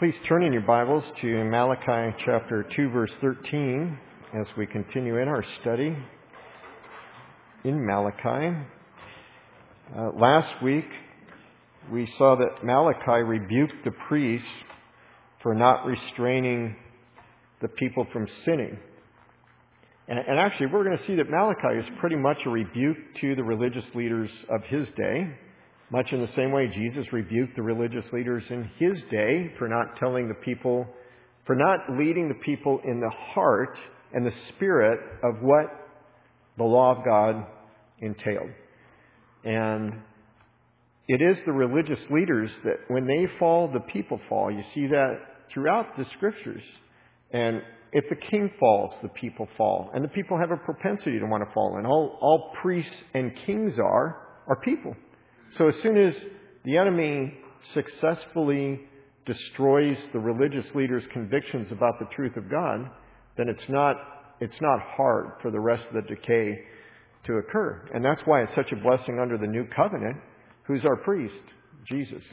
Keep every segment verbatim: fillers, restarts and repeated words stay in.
Please turn in your Bibles to Malachi chapter two, verse thirteen, as we continue in our study in Malachi. Uh, last week, we saw that Malachi rebuked the priests for not restraining the people from sinning. And, and actually, we're going to see that Malachi is pretty much a rebuke to the religious leaders of his day, much in the same way Jesus rebuked the religious leaders in his day for not telling the people, for not leading the people in the heart and the spirit of what the law of God entailed. And it is the religious leaders that when they fall, the people fall. You see that throughout the Scriptures. And if the king falls, the people fall. And the people have a propensity to want to fall. And all, all priests and kings are, are people. So as soon as the enemy successfully destroys the religious leaders' convictions about the truth of God, then it's not, it's not hard for the rest of the decay to occur. And that's why it's such a blessing under the new covenant. Who's our priest? Jesus.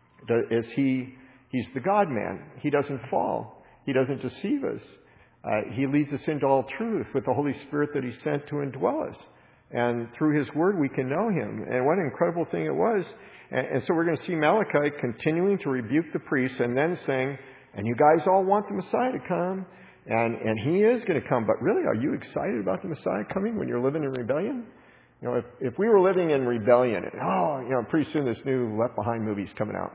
Is he, he's the God-man. He doesn't fall. He doesn't deceive us. Uh, he leads us into all truth with the Holy Spirit that He sent to indwell us. And through His Word, we can know Him. And what an incredible thing it was. And, and so we're going to see Malachi continuing to rebuke the priests and then saying, and you guys all want the Messiah to come. And, and He is going to come. But really, are you excited about the Messiah coming when you're living in rebellion? You know, if, if we were living in rebellion, and, oh, you know, pretty soon this new Left Behind movie's coming out.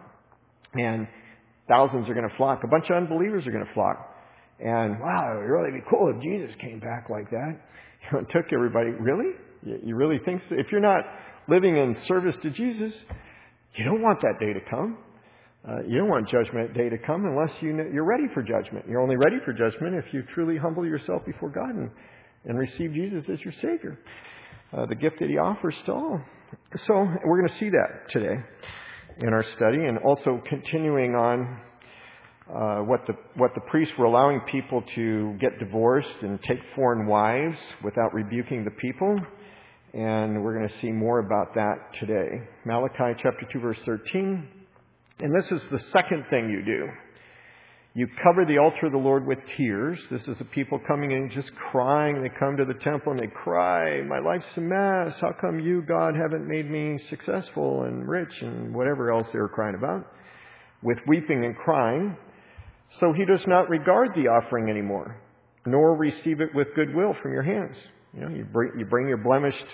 And thousands are going to flock. A bunch of unbelievers are going to flock. And, wow, it would really be cool if Jesus came back like that. You know, it took everybody, really? You really think so? If you're not living in service to Jesus, you don't want that day to come. Uh, you don't want judgment day to come unless you know, you're ready for judgment. You're only ready for judgment if you truly humble yourself before God and, and receive Jesus as your Savior. Uh, the gift that He offers to all. So we're going to see that today in our study, and also continuing on uh, what the what the priests were allowing people to get divorced and take foreign wives without rebuking the people. And we're going to see more about that today. Malachi chapter two, verse thirteen. And this is the second thing you do. You cover the altar of the Lord with tears. This is the people coming in just crying. They come to the temple and they cry, my life's a mess. How come you, God, haven't made me successful and rich and whatever else they were crying about? With weeping and crying. So He does not regard the offering anymore, nor receive it with goodwill from your hands. You know, you bring, you bring your blemished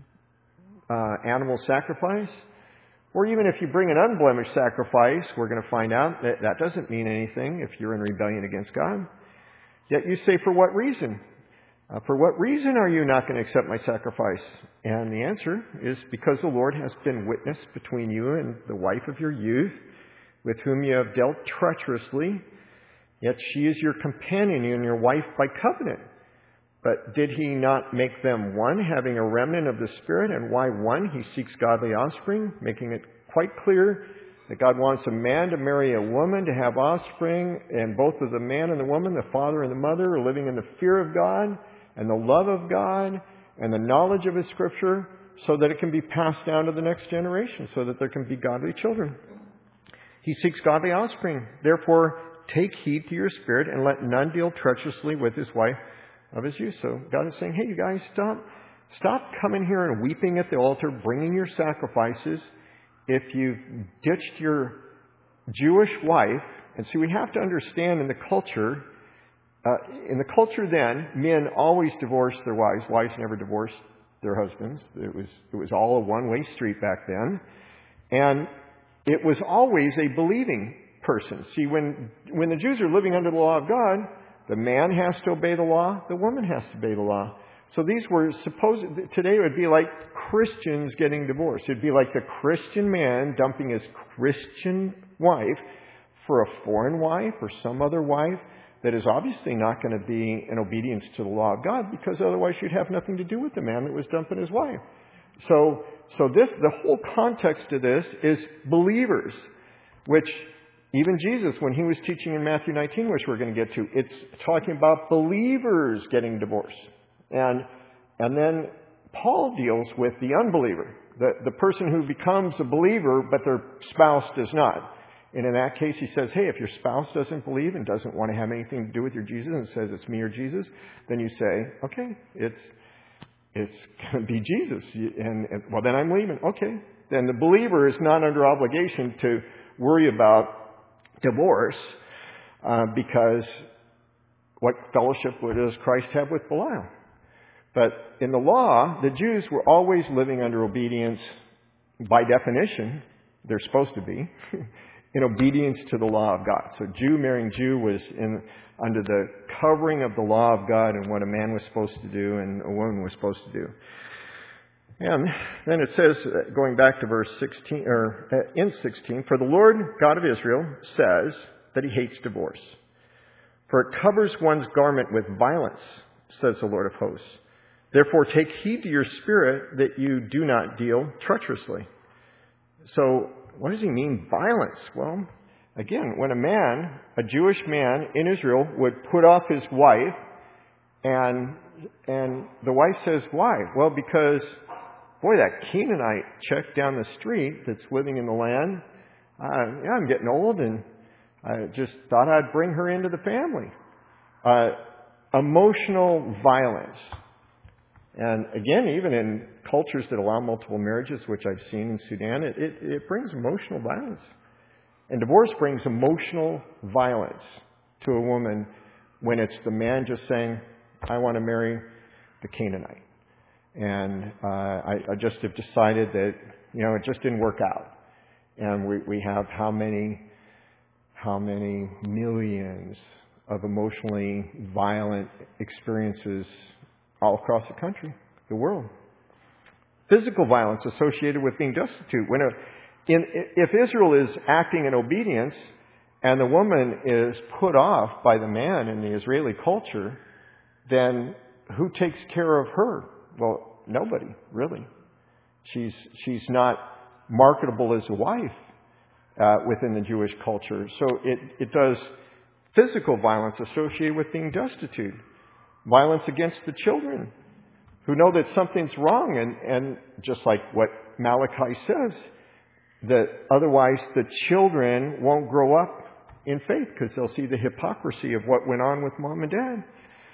uh, animal sacrifice. Or even if you bring an unblemished sacrifice, we're going to find out that that doesn't mean anything if you're in rebellion against God. Yet you say, for what reason? Uh, for what reason are you not going to accept my sacrifice? And the answer is because the Lord has been witness between you and the wife of your youth, with whom you have dealt treacherously. Yet she is your companion and your wife by covenant. But did He not make them one, having a remnant of the Spirit? And why one? He seeks godly offspring, making it quite clear that God wants a man to marry a woman to have offspring, and both of the man and the woman, the father and the mother, are living in the fear of God and the love of God and the knowledge of His Scripture, so that it can be passed down to the next generation, so that there can be godly children. He seeks godly offspring. Therefore, take heed to your spirit, and let none deal treacherously with his wife of his youth. So God is saying, hey, you guys, stop, stop coming here and weeping at the altar, bringing your sacrifices. If you've ditched your Jewish wife, and see, we have to understand in the culture, uh, in the culture then, men always divorced their wives. Wives never divorced their husbands. It was, it was all a one-way street back then. And it was always a believing person. See, when, when the Jews are living under the law of God, the man has to obey the law. The woman has to obey the law. So these were supposed, today it would be like Christians getting divorced. It'd be like the Christian man dumping his Christian wife for a foreign wife or some other wife that is obviously not going to be in obedience to the law of God, because otherwise you'd have nothing to do with the man that was dumping his wife. So, so this, the whole context of this is believers, which even Jesus, when He was teaching in Matthew nineteen, which we're going to get to, it's talking about believers getting divorced. And and then Paul deals with the unbeliever, the, the person who becomes a believer, but their spouse does not. And in that case, he says, hey, if your spouse doesn't believe and doesn't want to have anything to do with your Jesus and says it's me or Jesus, then you say, okay, it's it's going to be Jesus. And, and well, then I'm leaving. Okay. Then the believer is not under obligation to worry about divorce uh, because what fellowship does Christ have with Belial? But in the law, the Jews were always living under obedience by definition. They're supposed to be. In obedience to the law of God. So Jew marrying Jew was in under the covering of the law of God and what a man was supposed to do and a woman was supposed to do. And then it says, going back to verse sixteen, or in sixteen, for the Lord God of Israel says that he hates divorce. For it covers one's garment with violence, says the Lord of hosts. Therefore take heed to your spirit that you do not deal treacherously. So, what does he mean, violence? Well, again, when a man, a Jewish man in Israel, would put off his wife, and and the wife says, why? Well, because, boy, that Canaanite chick down the street that's living in the land, uh, yeah, I'm getting old, and I just thought I'd bring her into the family. Uh, emotional violence. And again, even in cultures that allow multiple marriages, which I've seen in Sudan, it, it, it brings emotional violence. And divorce brings emotional violence to a woman when it's the man just saying, I want to marry the Canaanite. And uh, I, I just have decided that, you know, it just didn't work out. And we, we have how many, how many millions of emotionally violent experiences all across the country, the world. Physical violence associated with being destitute. When a, in, if Israel is acting in obedience and the woman is put off by the man in the Israeli culture, then who takes care of her? Well, nobody, really. She's she's not marketable as a wife uh, within the Jewish culture. So it, it does physical violence associated with being destitute. Violence against the children who know that something's wrong. And, and just like what Malachi says, that otherwise the children won't grow up in faith because they'll see the hypocrisy of what went on with mom and dad.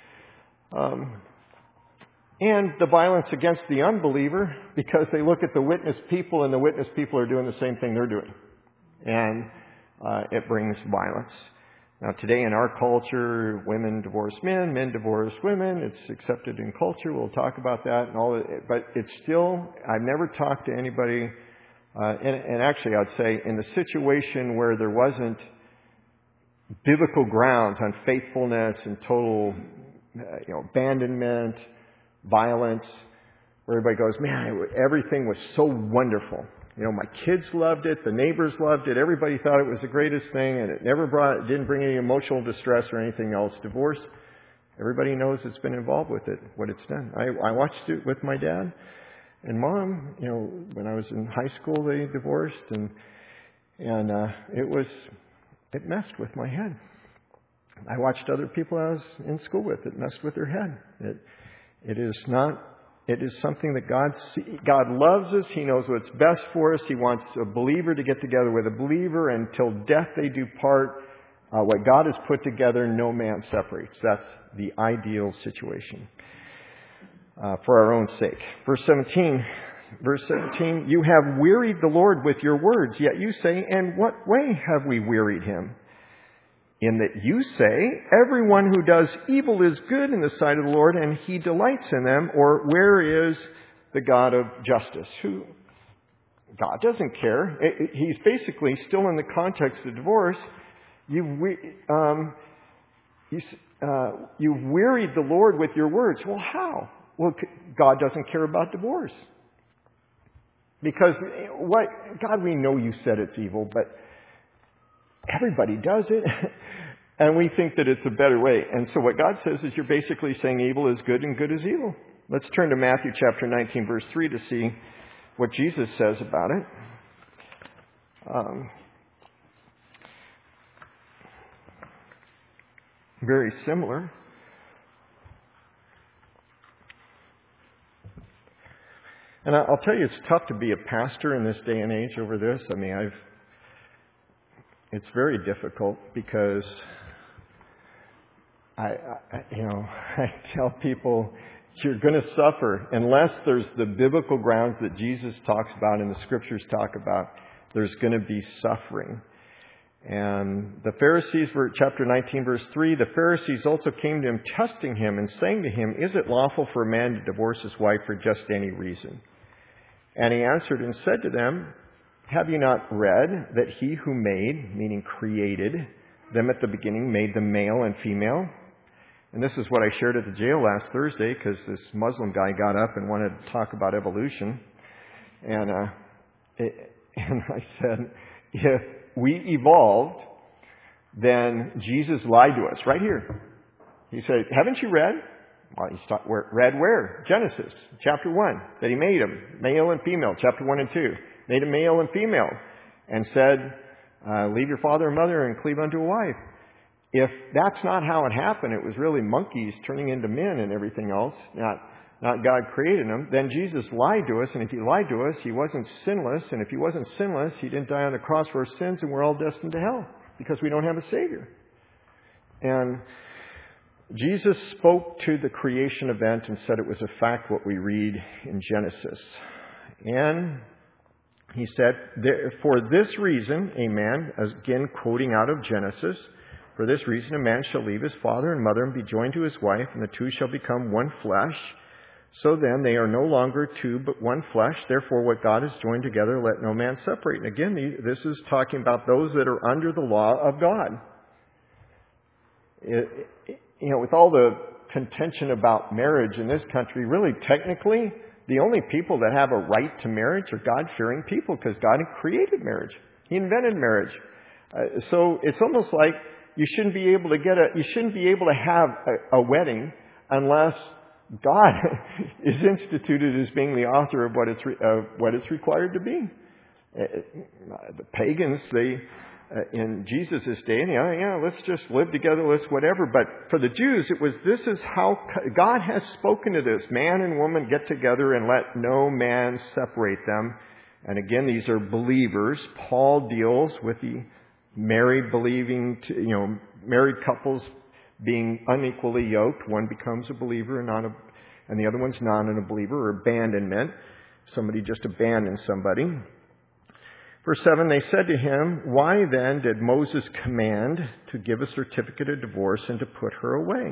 Um, and the violence against the unbeliever because they look at the witness people and the witness people are doing the same thing they're doing. And uh, it brings violence. Now, today in our culture, women divorce men, men divorce women. It's accepted in culture. We'll talk about that and all that. But it's still, I've never talked to anybody, uh, and, and actually I'd say in the situation where there wasn't biblical grounds on faithfulness and total, uh, you know, abandonment, violence, where everybody goes, man, everything was so wonderful. You know, my kids loved it, the neighbors loved it, everybody thought it was the greatest thing, and it never brought, it didn't bring any emotional distress or anything else. Divorce, everybody knows it's been involved with it, what it's done. I, I watched it with my dad and mom. You know, when I was in high school, they divorced, and and uh, it was, it messed with my head. I watched other people I was in school with. It messed with their head. It, it is not. It is something that God God loves us. He knows what's best for us. He wants a believer to get together with a believer. Until death they do part. Uh, what God has put together, no man separates. That's the ideal situation uh, for our own sake. Verse seventeen. Verse seventeen. You have wearied the Lord with your words. Yet you say, in what way have we wearied him? In that you say, everyone who does evil is good in the sight of the Lord, and he delights in them. Or where is the God of justice? Who? God doesn't care. He's basically still in the context of divorce. You've, um, you, uh, you've wearied the Lord with your words. Well, how? Well, God doesn't care about divorce. Because, what? God, we know you said it's evil, but everybody does it. And we think that it's a better way. And so what God says is you're basically saying evil is good and good is evil. Let's turn to Matthew chapter nineteen, verse three to see what Jesus says about it. Um, very similar. And I'll tell you, it's tough to be a pastor in this day and age over this. I mean, I've it's very difficult because I, I you know, I tell people you're going to suffer unless there's the biblical grounds that Jesus talks about and the Scriptures talk about. There's going to be suffering. And the Pharisees, chapter nineteen, verse three, the Pharisees also came to him, testing him and saying to him, "Is it lawful for a man to divorce his wife for just any reason?" And he answered and said to them, "Have you not read that he who made," meaning created, "them at the beginning made them male and female?" And this is what I shared at the jail last Thursday because this Muslim guy got up and wanted to talk about evolution. And, uh, it, and I said, if we evolved, then Jesus lied to us right here. He said, "Haven't you read?" Well, he start, read where? Genesis, chapter one, that he made them, male and female, chapter one and two. Made them male and female, and said, uh, "Leave your father and mother and cleave unto a wife." If that's not how it happened, it was really monkeys turning into men and everything else, not not God created them, then Jesus lied to us, and if he lied to us, he wasn't sinless, and if he wasn't sinless, he didn't die on the cross for our sins, and we're all destined to hell because we don't have a Savior. And Jesus spoke to the creation event and said it was a fact what we read in Genesis. And he said, "For this reason, a man," again quoting out of Genesis, "for this reason a man shall leave his father and mother and be joined to his wife, and the two shall become one flesh. So then they are no longer two, but one flesh. Therefore what God has joined together, let no man separate." And again, this is talking about those that are under the law of God. It, it, you know, with all the contention about marriage in this country, really technically, the only people that have a right to marriage are God-fearing people because God created marriage. He invented marriage. Uh, so it's almost like you shouldn't be able to get a, you shouldn't be able to have a, a wedding unless God is instituted as being the author of what it's, re, uh, what it's required to be. Uh, the pagans, they, uh, in Jesus' day, you know, yeah, let's just live together, let's whatever. But for the Jews, it was, this is how God has spoken to this. Man and woman get together and let no man separate them. And again, these are believers. Paul deals with the married believing, to, you know, married couples being unequally yoked. One becomes a believer and not a, and the other one's not a believer, or abandonment. Somebody just abandons somebody. Verse seven, they said to him, "Why then did Moses command to give a certificate of divorce and to put her away?"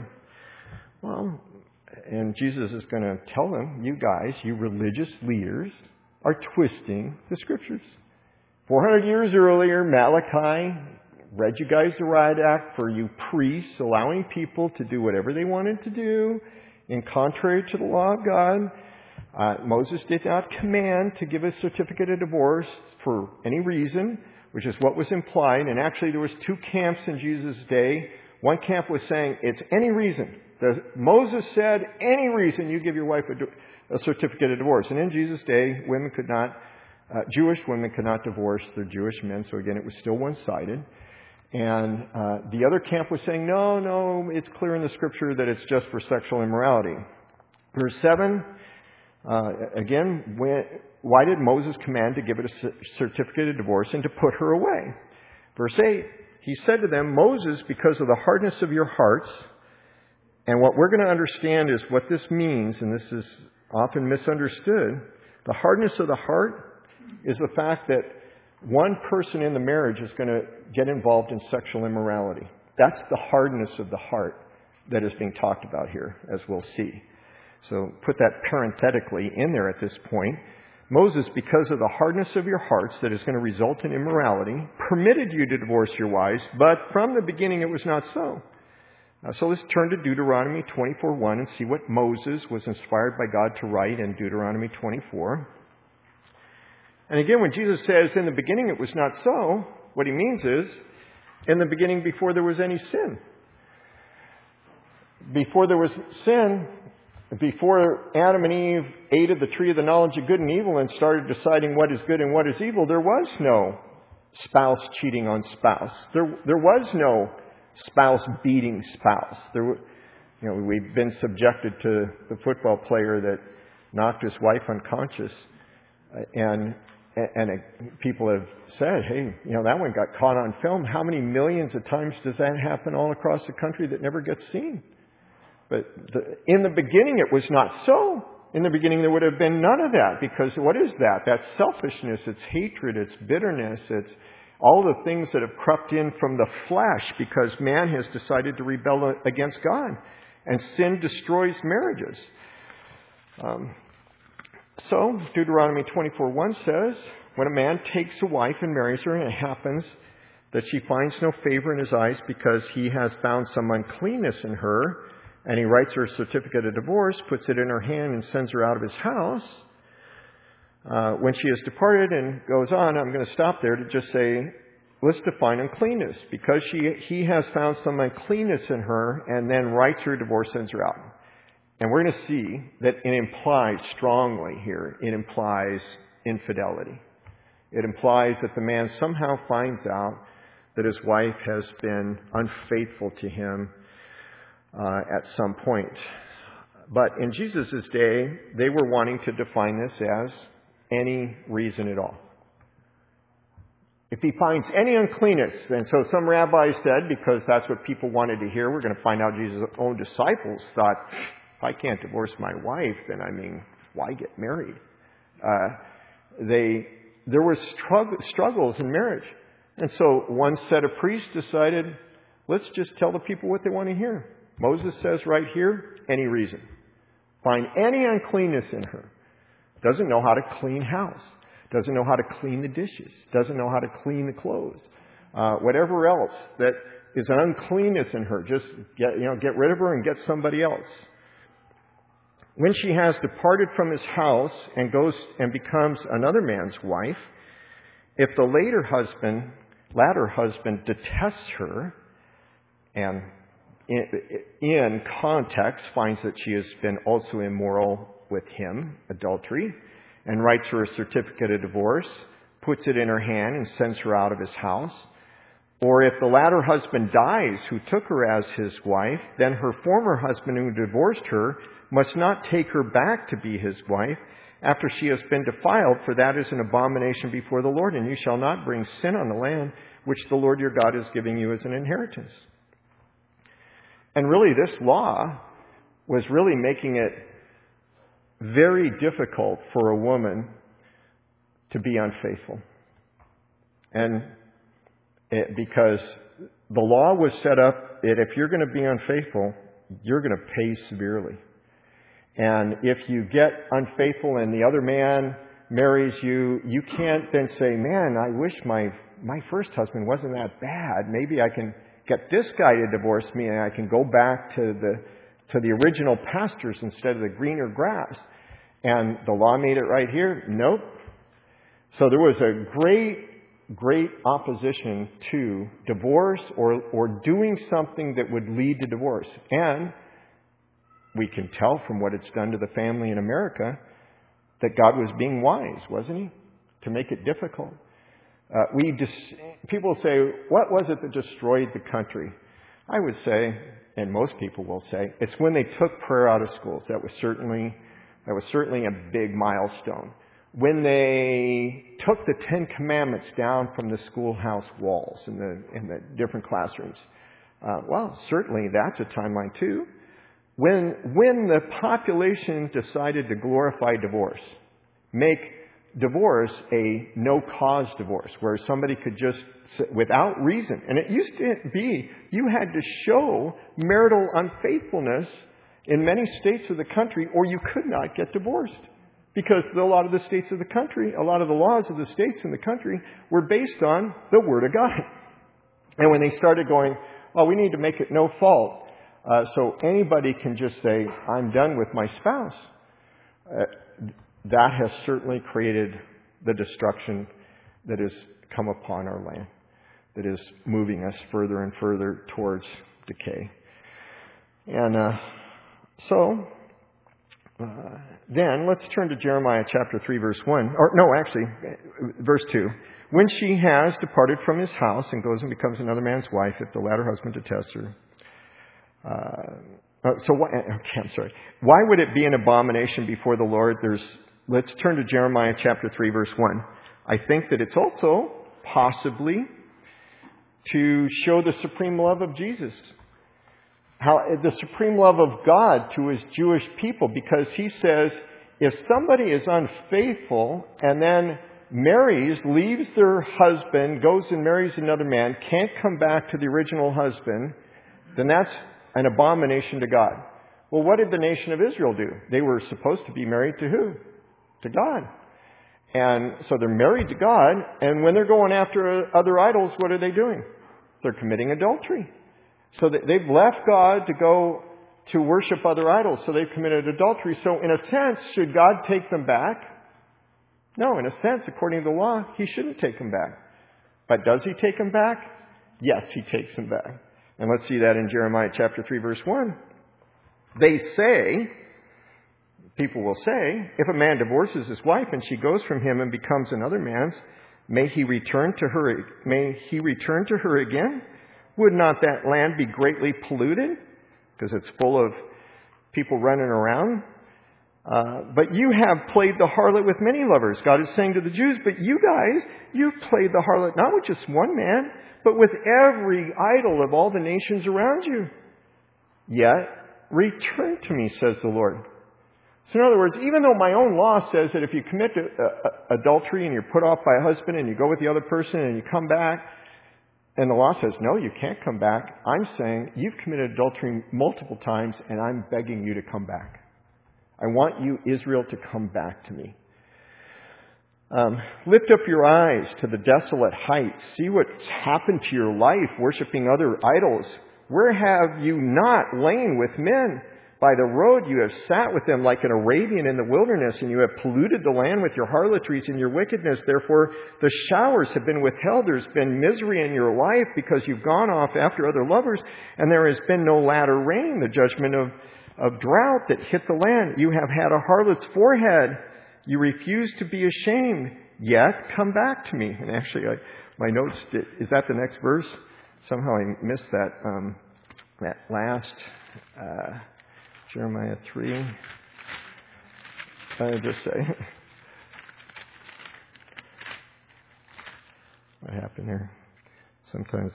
Well, and Jesus is going to tell them, you guys, you religious leaders, are twisting the Scriptures. four hundred years earlier, Malachi read you guys the riot act for you priests, allowing people to do whatever they wanted to do in contrary to the law of God. Uh, Moses did not command to give a certificate of divorce for any reason, which is what was implied. And actually, there was two camps in Jesus' day. One camp was saying it's any reason. The, Moses said any reason you give your wife a, a certificate of divorce. And in Jesus' day, women could not, uh, Jewish women could not divorce their Jewish men. So again, it was still one-sided. And uh, the other camp was saying, no, no, it's clear in the Scripture that it's just for sexual immorality. Verse seven, uh, again, when, why did Moses command to give it a certificate of divorce and to put her away? Verse eight, he said to them, "Moses, because of the hardness of your hearts," and what we're going to understand is what this means, and this is often misunderstood. The hardness of the heart is the fact that one person in the marriage is going to get involved in sexual immorality. That's the hardness of the heart that is being talked about here, as we'll see. So put that parenthetically in there at this point. Moses, because of the hardness of your hearts that is going to result in immorality, permitted you to divorce your wives, but from the beginning it was not so. Uh, so let's turn to Deuteronomy twenty-four one and see what Moses was inspired by God to write in Deuteronomy twenty-four. And again, when Jesus says, in the beginning it was not so, what he means is, in the beginning before there was any sin. Before there was sin, before Adam and Eve ate of the tree of the knowledge of good and evil and started deciding what is good and what is evil, there was no spouse cheating on spouse. There, there was no spouse beating spouse. There, you know, we've been subjected to the football player that knocked his wife unconscious. And and it, people have said, hey, you know, that one got caught on film. How many millions of times does that happen all across the country that never gets seen? But the, in the beginning, it was not so. In the beginning, there would have been none of that, because what is that? That's selfishness, it's hatred, it's bitterness, it's all the things that have crept in from the flesh because man has decided to rebel against God. And sin destroys marriages. Um, so, Deuteronomy twenty-four one says, when a man takes a wife and marries her, and it happens that she finds no favor in his eyes because he has found some uncleanness in her, and he writes her a certificate of divorce, puts it in her hand, and sends her out of his house, uh, when she has departed and goes on, I'm going to stop there to just say, let's define uncleanness. Because she he has found some uncleanness in her, and then writes her a divorce, sends her out. And we're going to see that it implies strongly here, it implies infidelity. It implies that the man somehow finds out that his wife has been unfaithful to him uh, at some point. But in Jesus' day, they were wanting to define this as any reason at all. If he finds any uncleanness, and so some rabbis said, because that's what people wanted to hear, we're going to find out Jesus' own disciples thought, if I can't divorce my wife, then I mean, why get married? Uh, they there were strugg- struggles in marriage. And so one set of priests decided, let's just tell the people what they want to hear. Moses says right here, any reason. Find any uncleanness in her. Doesn't know how to clean house. Doesn't know how to clean the dishes. Doesn't know how to clean the clothes. Uh, whatever else that is an uncleanness in her, just get, you know, get rid of her and get somebody else. When she has departed from his house and goes and becomes another man's wife, if the later husband, latter husband detests her and in, in context finds that she has been also immoral with him, adultery, and writes her a certificate of divorce, puts it in her hand and sends her out of his house. Or if the latter husband dies who took her as his wife, then her former husband who divorced her must not take her back to be his wife after she has been defiled, for that is an abomination before the Lord, and you shall not bring sin on the land which the Lord your God is giving you as an inheritance. And really, this law was really making it very difficult for a woman to be unfaithful. And it, because the law was set up that if you're going to be unfaithful, you're going to pay severely. And if you get unfaithful and the other man marries you, you can't then say, man, I wish my, my first husband wasn't that bad. Maybe I can get this guy to divorce me and I can go back to the to the original pastures instead of the greener grass. And the law made it right here. Nope. So there was a great, great opposition to divorce or, or doing something that would lead to divorce. And we can tell from what it's done to the family in America that God was being wise, wasn't he? To make it difficult. Uh, we dis- people say, what was it that destroyed the country? I would say, and most people will say, it's when they took prayer out of schools. That was certainly that was certainly a big milestone. When they took the Ten Commandments down from the schoolhouse walls in the in the different classrooms. Uh, well, certainly that's a timeline too. When when the population decided to glorify divorce, make divorce a no-cause divorce, where somebody could just, without reason, and it used to be, you had to show marital unfaithfulness in many states of the country, or you could not get divorced. Because a lot of the states of the country, a lot of the laws of the states in the country were based on the Word of God. And when they started going, well, we need to make it no fault, uh, so anybody can just say, I'm done with my spouse. Uh, That has certainly created the destruction that has come upon our land, that is moving us further and further towards decay. And uh, so, uh, then let's turn to Jeremiah chapter three, verse one. Or no, actually, verse two. When she has departed from his house and goes and becomes another man's wife, if the latter husband detests her. Uh, so, why, okay, I'm sorry. Why would it be an abomination before the Lord? There's Let's turn to Jeremiah chapter three, verse one. I think that it's also possibly to show the supreme love of Jesus. How the supreme love of God to His Jewish people, because He says, if somebody is unfaithful and then marries, leaves their husband, goes and marries another man, can't come back to the original husband, then that's an abomination to God. Well, what did the nation of Israel do? They were supposed to be married to who? To God. And so they're married to God, and when they're going after other idols, what are they doing? They're committing adultery. So they've left God to go to worship other idols, so they've committed adultery. So in a sense, should God take them back? No, in a sense, according to the law, He shouldn't take them back. But does He take them back? Yes, He takes them back. And let's see that in Jeremiah chapter three, verse one. They say, people will say, if a man divorces his wife and she goes from him and becomes another man's, may he return to her, may he return to her again? Would not that land be greatly polluted? Because it's full of people running around. Uh, but you have played the harlot with many lovers. God is saying to the Jews, but you guys, you've played the harlot not with just one man, but with every idol of all the nations around you. Yet, return to me, says the Lord. So in other words, even though my own law says that if you commit uh, adultery and you're put off by a husband and you go with the other person and you come back, and the law says, no, you can't come back, I'm saying you've committed adultery multiple times and I'm begging you to come back. I want you, Israel, to come back to me. Um, lift up your eyes to the desolate heights. See what's happened to your life worshiping other idols. Where have you not lain with men? By the road you have sat with them like an Arabian in the wilderness, and you have polluted the land with your harlotries and your wickedness. Therefore, the showers have been withheld. There's been misery in your life because you've gone off after other lovers, and there has been no latter rain, the judgment of, of drought that hit the land. You have had a harlot's forehead. You refuse to be ashamed, yet come back to me. And actually, I, my notes, did, is that the next verse? Somehow I missed that, um, that last... Uh, Jeremiah three. I just say. What happened here? Sometimes.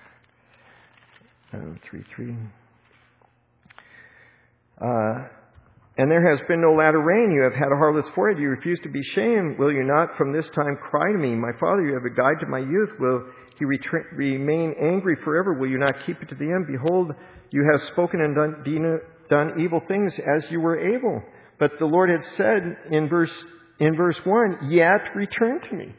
Um, three three. Uh, and there has been no latter rain. You have had a harlot's forehead. You refuse to be shamed. Will you not from this time cry to me? My father, you have a guide to my youth. Will he retra- remain angry forever? Will you not keep it to the end? Behold, you have spoken and done, done evil things as you were able. But the Lord had said in verse in verse one, yet return to me.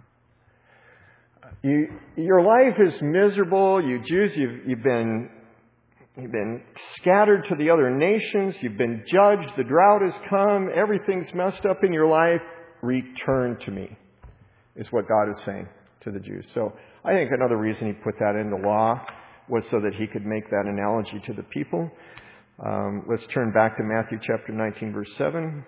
You, your life is miserable. You Jews, you've, you've been you've been scattered to the other nations. You've been judged. The drought has come. Everything's messed up in your life. Return to me, is what God is saying to the Jews. So I think another reason He put that in the law was so that He could make that analogy to the people. Um, let's turn back to Matthew chapter nineteen, verse seven.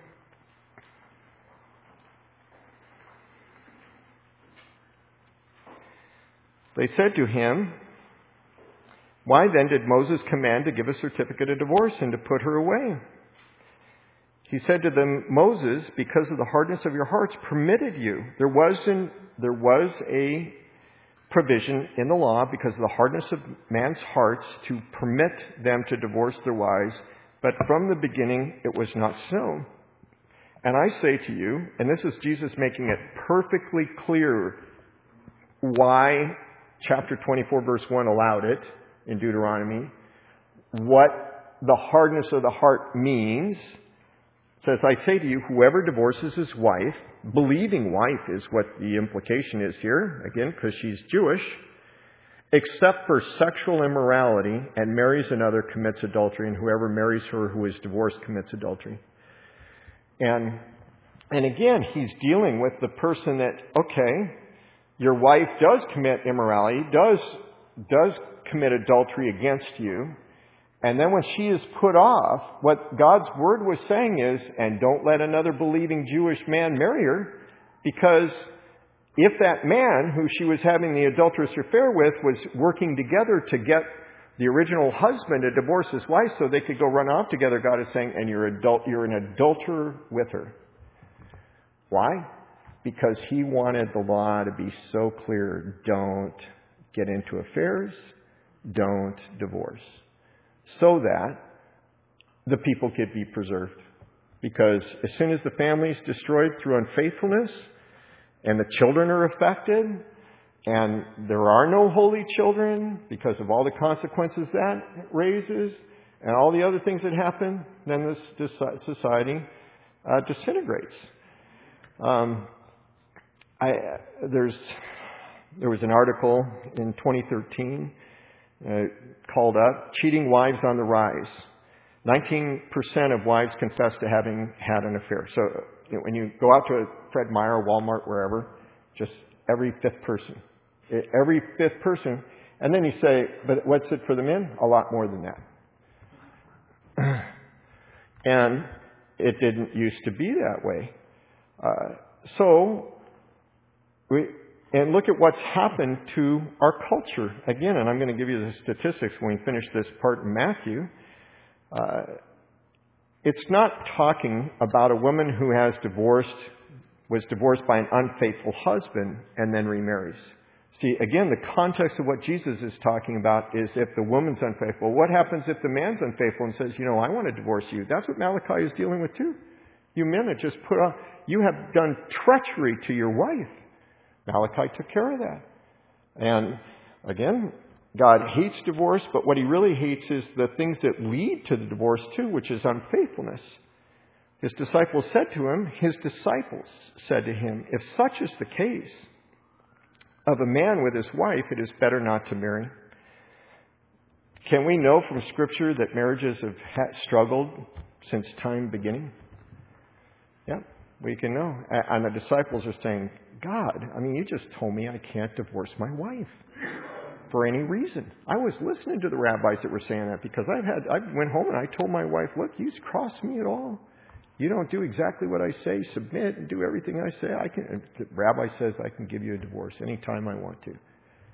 They said to Him, why then did Moses command to give a certificate of divorce and to put her away? He said to them, Moses, because of the hardness of your hearts, permitted you. There was, an, there was a provision in the law because of the hardness of man's hearts to permit them to divorce their wives, but from the beginning it was not so. And I say to you, and this is Jesus making it perfectly clear why chapter twenty-four verse one allowed it in Deuteronomy, what the hardness of the heart means. It says, I say to you, whoever divorces his wife, believing wife is what the implication is here, again, because she's Jewish, except for sexual immorality, and marries another, commits adultery, and whoever marries her who is divorced commits adultery. And, and again, he's dealing with the person that, okay, your wife does commit immorality, does, does commit adultery against you, and then when she is put off, what God's Word was saying is, and don't let another believing Jewish man marry her, because if that man who she was having the adulterous affair with was working together to get the original husband to divorce his wife so they could go run off together, God is saying, and you're, adult, you're an adulterer with her. Why? because he wanted the law to be so clear. Don't get into affairs. Don't divorce. So that the people could be preserved. Because as soon as the family is destroyed through unfaithfulness, and the children are affected, and there are no holy children because of all the consequences that raises, and all the other things that happen, then this, this society uh, disintegrates. Um, I, there's, there was an article in twenty thirteen uh, called up, Cheating Wives on the Rise. nineteen percent of wives confess to having had an affair. So you know, when you go out to a Fred Meyer, Walmart, wherever, just every fifth person. Every fifth person. And then you say, but what's it for the men? A lot more than that. And it didn't used to be that way. Uh, so, we, and look at what's happened to our culture. Again, and I'm going to give you the statistics when we finish this part in Matthew. Uh, it's not talking about a woman who has divorced, was divorced by an unfaithful husband and then remarries. See, again, the context of what Jesus is talking about is if the woman's unfaithful. What happens if the man's unfaithful and says, you know, I want to divorce you? That's what Malachi is dealing with too. You men that just put on, you have done treachery to your wife. Malachi took care of that. And again, God hates divorce, but what he really hates is the things that lead to the divorce too, which is unfaithfulness. His disciples said to him, his disciples said to him, if such is the case of a man with his wife, it is better not to marry. Can we know from Scripture that marriages have had struggled since time beginning? Yeah, we can know. And the disciples are saying, God, I mean, you just told me I can't divorce my wife for any reason. I was listening to the rabbis that were saying that because I've had, I went home and I told my wife, look, you cross me at all. You don't do exactly what I say, submit and do everything I say. I can. The rabbi says I can give you a divorce anytime I want to.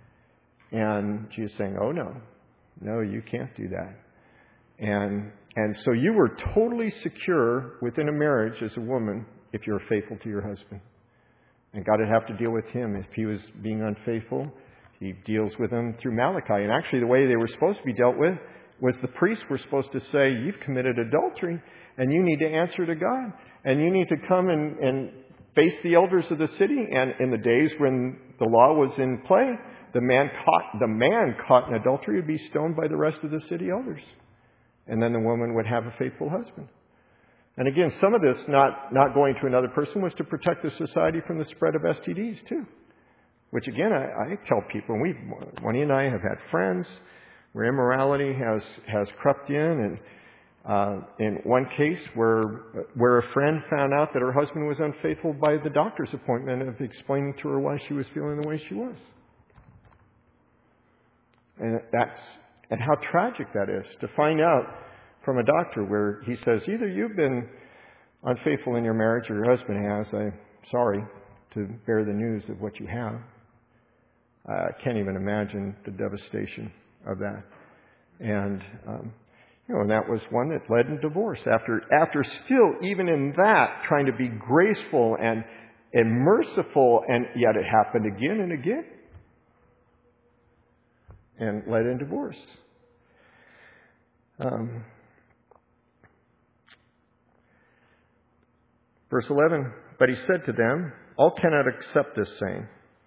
And she's saying, oh no, no, you can't do that. And and so you were totally secure within a marriage as a woman if you're faithful to your husband. And God would have to deal with him if he was being unfaithful. He deals with him through Malachi. And actually the way they were supposed to be dealt with was the priests were supposed to say, you've committed adultery and you need to answer to God. And you need to come and, and face the elders of the city. And in the days when the law was in play, the man caught, the man caught in adultery would be stoned by the rest of the city elders. And then the woman would have a faithful husband. And again, some of this not, not going to another person was to protect the society from the spread of S T Ds too. Which again, I, I tell people, and we, Juanita and I have had friends where immorality has, has crept in. And uh, in one case where, where a friend found out that her husband was unfaithful by the doctor's appointment of explaining to her why she was feeling the way she was. And that's, and how tragic that is to find out from a doctor where he says, either you've been unfaithful in your marriage or your husband has. I'm sorry to bear the news of what you have. I can't even imagine the devastation of that. And, um, you know, and that was one that led in divorce. After, after still, even in that, trying to be graceful and, and merciful, and yet it happened again and again. And led in divorce. Um, verse eleven, but he said to them, all cannot accept this saying,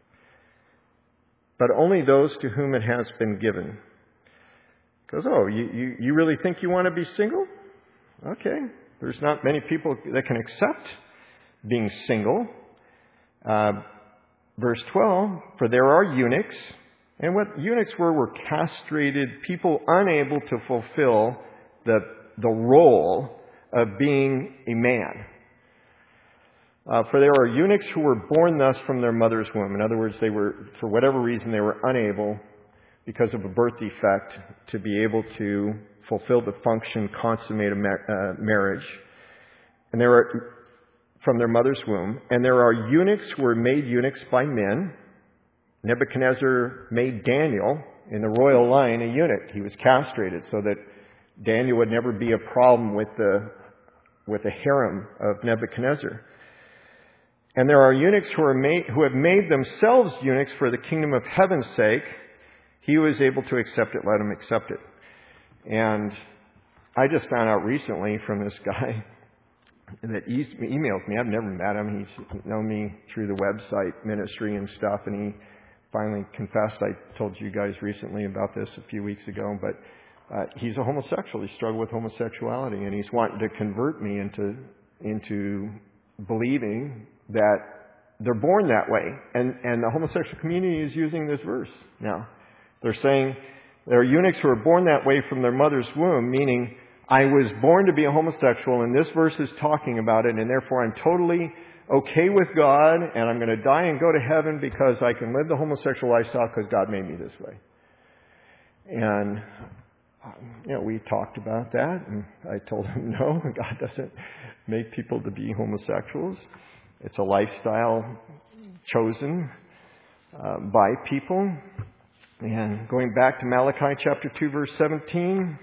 but only those to whom it has been given. He goes, oh, you, you, you really think you want to be single? Okay. There's not many people that can accept being single. Uh, verse twelve, for there are eunuchs. And what eunuchs were were castrated people unable to fulfill the, the role of being a man. Uh, for there are eunuchs who were born thus from their mother's womb. In other words, they were, for whatever reason, they were unable, because of a birth defect, to be able to fulfill the function, consummate a mar- uh, marriage. And there are, from their mother's womb. And there are eunuchs who were made eunuchs by men. Nebuchadnezzar made Daniel, in the royal line, a eunuch. He was castrated so that Daniel would never be a problem with the, with the harem of Nebuchadnezzar. And there are eunuchs who, are made, who have made themselves eunuchs for the kingdom of heaven's sake. He who is able to accept it, let him accept it. And I just found out recently from this guy that he emails me. I've never met him. He's known me through the website ministry and stuff. And he finally confessed. I told you guys recently about this a few weeks ago. But uh, he's a homosexual. He struggled with homosexuality. And he's wanting to convert me into into believing that they're born that way. And, and the homosexual community is using this verse now. They're saying there are eunuchs who are born that way from their mother's womb, meaning I was born to be a homosexual, and this verse is talking about it, and therefore I'm totally okay with God, and I'm going to die and go to heaven because I can live the homosexual lifestyle because God made me this way. And, you know, we talked about that, and I told him, no, God doesn't make people to be homosexuals. It's a lifestyle chosen uh, by people. And going back to Malachi chapter two, verse seventeen,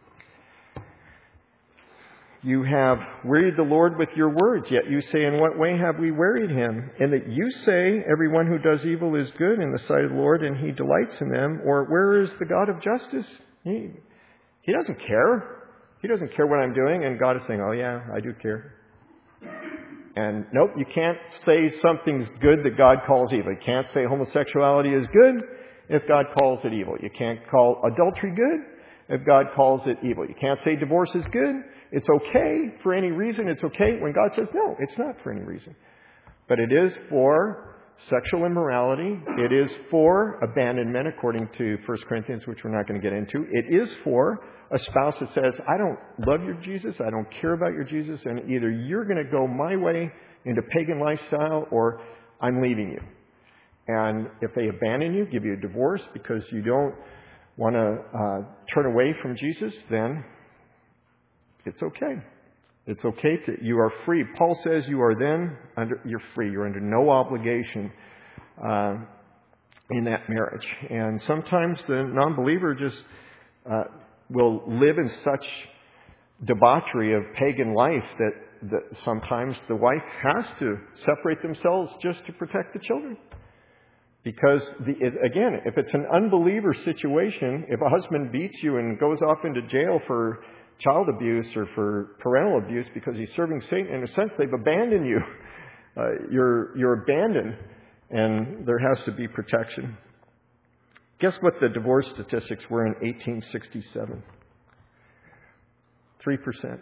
you have wearied the Lord with your words, yet you say, in what way have we wearied him? And that you say, everyone who does evil is good in the sight of the Lord, and he delights in them. Or where is the God of justice? He, he doesn't care. He doesn't care what I'm doing. And God is saying, oh yeah, I do care. And nope, you can't say something's good that God calls evil. You can't say homosexuality is good if God calls it evil. You can't call adultery good if God calls it evil. You can't say divorce is good. It's okay for any reason. It's okay when God says no, it's not for any reason. But it is for sexual immorality. It is for abandonment, according to First Corinthians, which we're not going to get into. It is for a spouse that says, I don't love your Jesus, I don't care about your Jesus, and either you're going to go my way into pagan lifestyle or I'm leaving you. And if they abandon you, give you a divorce because you don't want to uh, turn away from Jesus, then it's okay. It's okay that you are free. Paul says you are then under, you're free. You're under no obligation uh, in that marriage. And sometimes the non-believer just uh, will live in such debauchery of pagan life that, that sometimes the wife has to separate themselves just to protect the children. Because, the, again, if it's an unbeliever situation, if a husband beats you and goes off into jail for child abuse or for parental abuse because he's serving Satan, in a sense, they've abandoned you. Uh, you're, you're abandoned, and there has to be protection. Guess what the divorce statistics were in eighteen sixty-seven? three percent.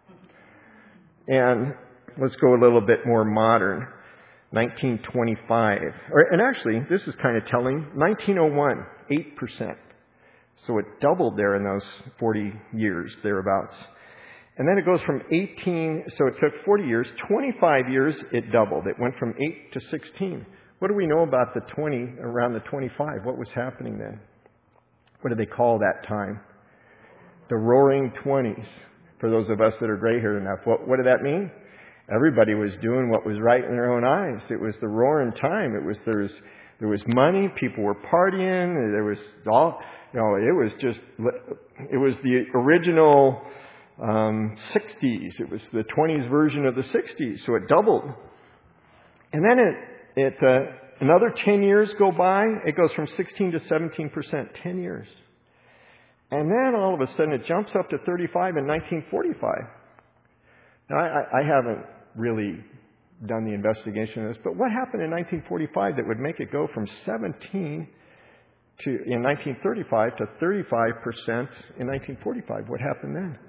And let's go a little bit more modern. nineteen twenty-five. Or, and actually, this is kind of telling. nineteen oh one, eight percent. So it doubled there in those forty years, thereabouts. And then it goes from eighteen, so it took forty years. twenty-five years, it doubled. It went from eight to sixteen. What do we know about the twenty, around the twenty-five? What was happening then? What do they call that time? The Roaring Twenties. For those of us that are gray-haired enough, what, what did that mean? Everybody was doing what was right in their own eyes. It was the roaring time. It was there was there was money. People were partying. There was all you know. It was just it was the original um, sixties. It was the twenties version of the sixties. So it doubled. And then it it uh, another ten years go by. It goes from sixteen to seventeen percent. Ten years. And then all of a sudden it jumps up to thirty-five in nineteen forty-five. Now I, I haven't really done the investigation of this, but what happened in nineteen forty-five that would make it go from seventeen to in nineteen thirty-five to thirty-five percent in nineteen forty-five? What happened then?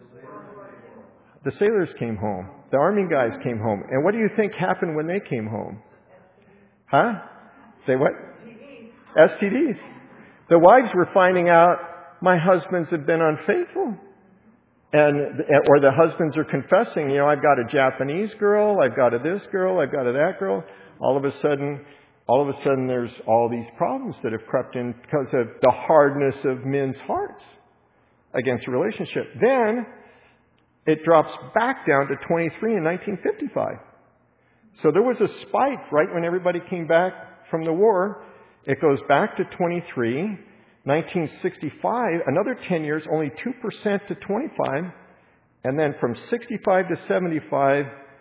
The sailors came home. The army guys came home. And what do you think happened when they came home? Huh? Say what? S T Ds. The wives were finding out, my husbands have been unfaithful. And, or the husbands are confessing, you know, I've got a Japanese girl, I've got a this girl, I've got a that girl. All of a sudden, all of a sudden there's all these problems that have crept in because of the hardness of men's hearts against a relationship. Then it drops back down to twenty-three in nineteen fifty-five. So there was a spike right when everybody came back from the war. It goes back to twenty-three. nineteen sixty-five, another ten years, only two percent to twenty-five. And then from sixty-five to seventy-five, it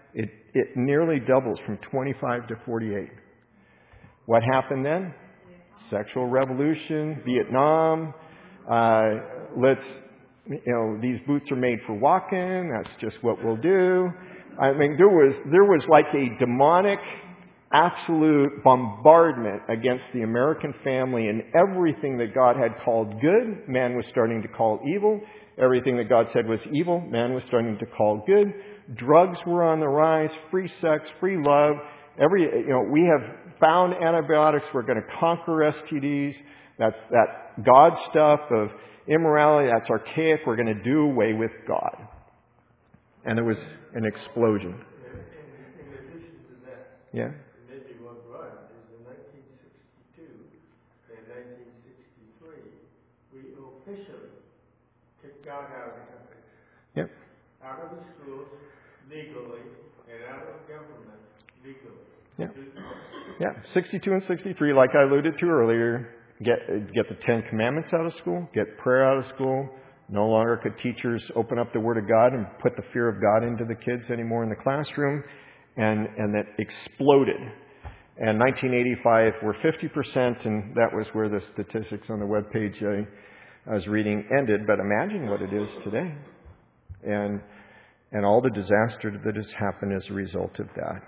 it nearly doubles from twenty-five to forty-eight. What happened then? Sexual revolution, Vietnam. Uh, let's, you know, these boots are made for walking. That's just what we'll do. I mean, there was there was like a demonic, absolute bombardment against the American family, and everything that God had called good, man was starting to call evil. Everything that God said was evil, man was starting to call good. Drugs were on the rise, free sex, free love. Every, you know, we have found antibiotics. We're going to conquer S T Ds. That's that God stuff of immorality. That's archaic. We're going to do away with God. And there was an explosion. In, in addition to that, yeah. maybe one right is in nineteen sixty-two and nineteen sixty-three, we officially kicked God out of the country. Yep. Out of the schools legally and out of government legally. Yeah. Yeah. sixty-two and sixty-three, like I alluded to earlier, get get the Ten Commandments out of school, get prayer out of school. No longer could teachers open up the Word of God and put the fear of God into the kids anymore in the classroom. And, and that exploded. And nineteen eighty-five were fifty percent, and that was where the statistics on the webpage I, I was reading ended. But imagine what it is today. And, and all the disaster that has happened as a result of that.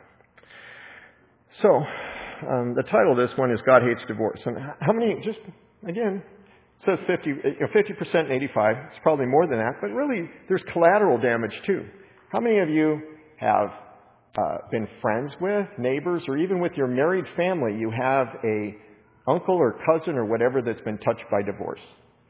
So, um, the title of this one is God Hates Divorce. And how many, just again, it says fifty, you know, fifty percent in eighty-five. It's probably more than that. But really, there's collateral damage too. How many of you have uh, been friends with, neighbors, or even with your married family, you have a uncle or cousin or whatever that's been touched by divorce?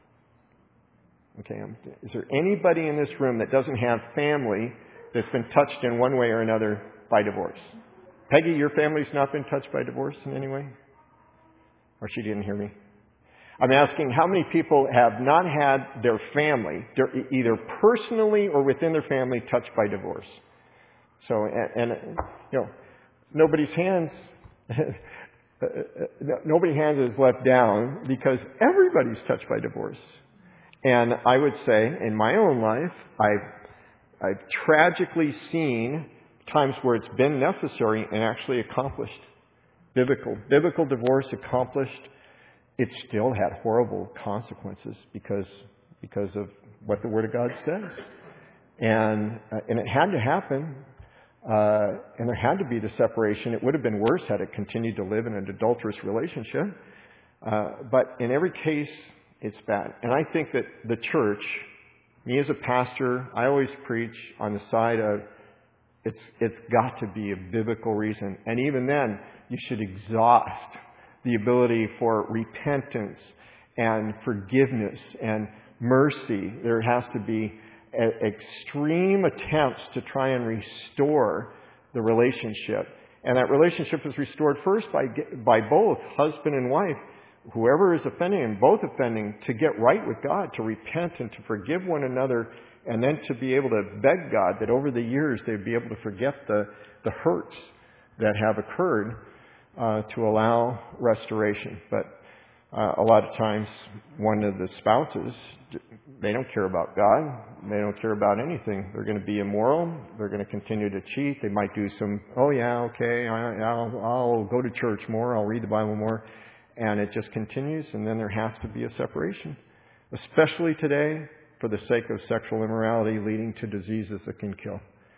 Okay, um, is there anybody in this room that doesn't have family that's been touched in one way or another by divorce? Peggy, your family's not been touched by divorce in any way? Or she didn't hear me? I'm asking how many people have not had their family, either personally or within their family, touched by divorce? So, and, and you know, nobody's hands, nobody's hands is left down because everybody's touched by divorce. And I would say, in my own life, I've, I've tragically seen times where it's been necessary and actually accomplished. Biblical, biblical divorce accomplished. It still had horrible consequences because because of what the Word of God says, and uh, and it had to happen, uh, and there had to be the separation. It would have been worse had it continued to live in an adulterous relationship, uh, but in every case, it's bad. And I think that the church, me as a pastor, I always preach on the side of it's it's got to be a biblical reason, and even then, you should exhaust the ability for repentance and forgiveness and mercy. There has to be a, extreme attempts to try and restore the relationship. And that relationship is restored first by by both husband and wife, whoever is offending and both offending, to get right with God, to repent and to forgive one another, and then to be able to beg God that over the years they'd be able to forget the, the hurts that have occurred, Uh, to allow restoration. But uh, a lot of times one of the spouses, they don't care about God. They don't care about anything. They're going to be immoral. They're going to continue to cheat. They might do some, oh yeah, okay, I, I'll, I'll go to church more. I'll read the Bible more. And it just continues, and then there has to be a separation. Especially today, for the sake of sexual immorality leading to diseases that can kill.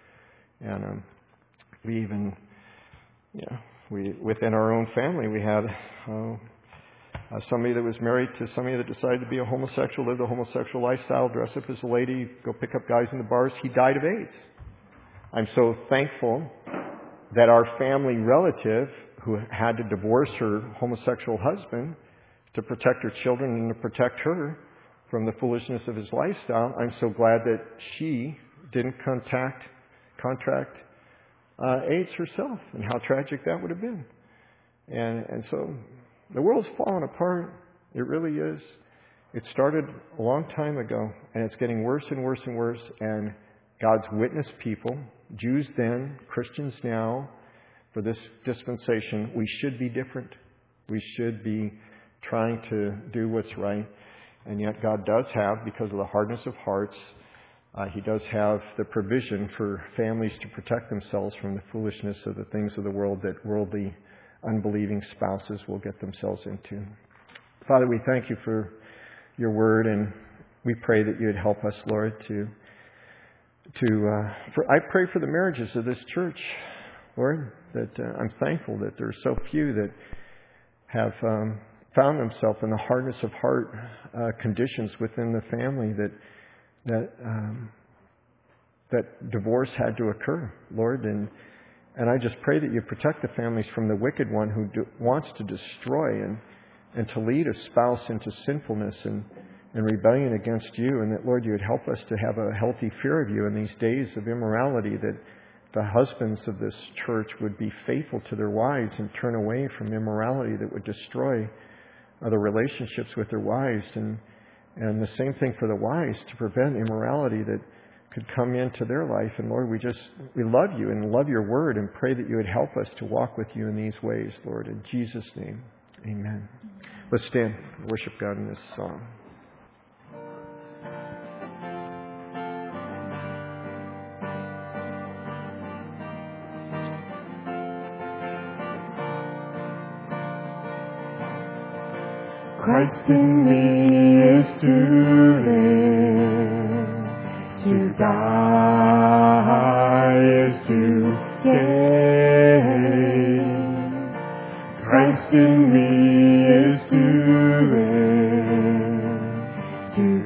And um, we even, yeah, We, within our own family, we had uh, uh, somebody that was married to somebody that decided to be a homosexual, lived a homosexual lifestyle, dress up as a lady, go pick up guys in the bars. He died of AIDS. I'm so thankful that our family relative, who had to divorce her homosexual husband to protect her children and to protect her from the foolishness of his lifestyle, I'm so glad that she didn't contact, contract Uh, AIDS herself, and how tragic that would have been. And and so the world's fallen apart. It really is. It started a long time ago, and it's getting worse and worse and worse. And God's witness people, Jews then, Christians now, for this dispensation, we should be different. We should be trying to do what's right. And yet God does have, because of the hardness of hearts, Uh, he does have the provision for families to protect themselves from the foolishness of the things of the world that worldly, unbelieving spouses will get themselves into. Father, we thank you for your word, and we pray that you would help us, Lord, to to. Uh, for I pray for the marriages of this church, Lord. That uh, I'm thankful that there are so few that have um, found themselves in the hardness of heart uh, conditions within the family that that um, that divorce had to occur, Lord, and and I just pray that you protect the families from the wicked one who do, wants to destroy and and to lead a spouse into sinfulness and, and rebellion against you, and that, Lord, you would help us to have a healthy fear of you in these days of immorality, that the husbands of this church would be faithful to their wives and turn away from immorality that would destroy other relationships with their wives, and and the same thing for the wives, to prevent immorality that could come into their life. And Lord, we just, we love you and love your word and pray that you would help us to walk with you in these ways, Lord. In Jesus' name, amen. Let's stand and worship God in this song. Christ in me is to live, to die is to gain. Christ in me is to live, to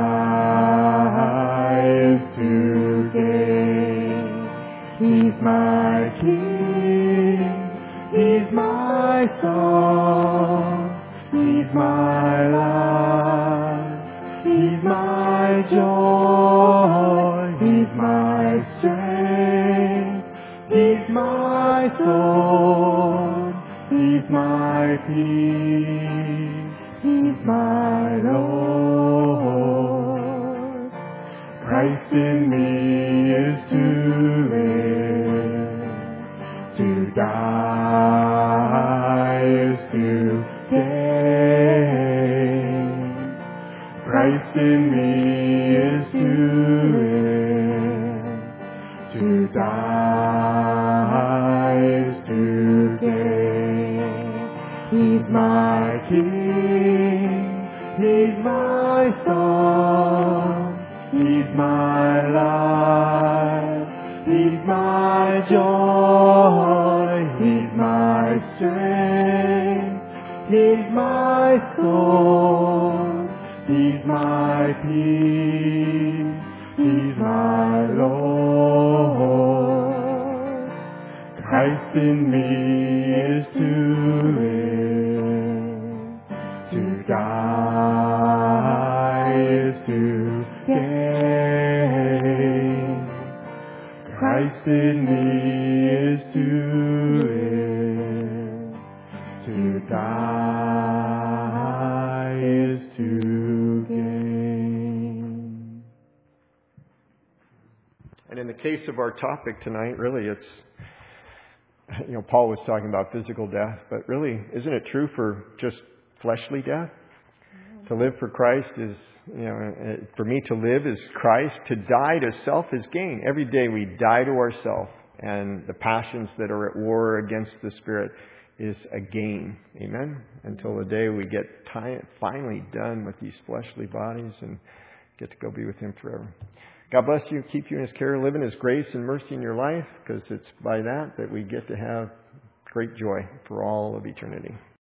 die is to gain. He's my King, He's my song. He's my life, He's my joy, He's my strength, He's my sword, He's my peace, He's my Lord. Christ in me is to live, to die is to gain. Christ in me is to live, to die is to gain. He's my King, He's my song, He's my life, He's my joy, He's my strength, He's my sword, He's my peace, He's my Lord. Christ in me is to live, to die is to gain. Christ in me is to live, to die is to gain. And in the case of our topic tonight, really it's, you know, Paul was talking about physical death, but really, isn't it true for just fleshly death? To live for Christ is, you know, for me to live is Christ. To die to self is gain. Every day we die to ourselves, and the passions that are at war against the Spirit is a gain. Amen? Until the day we get time, finally done with these fleshly bodies and get to go be with Him forever. God bless you, keep you in His care, live in His grace and mercy in your life, because it's by that that we get to have great joy for all of eternity.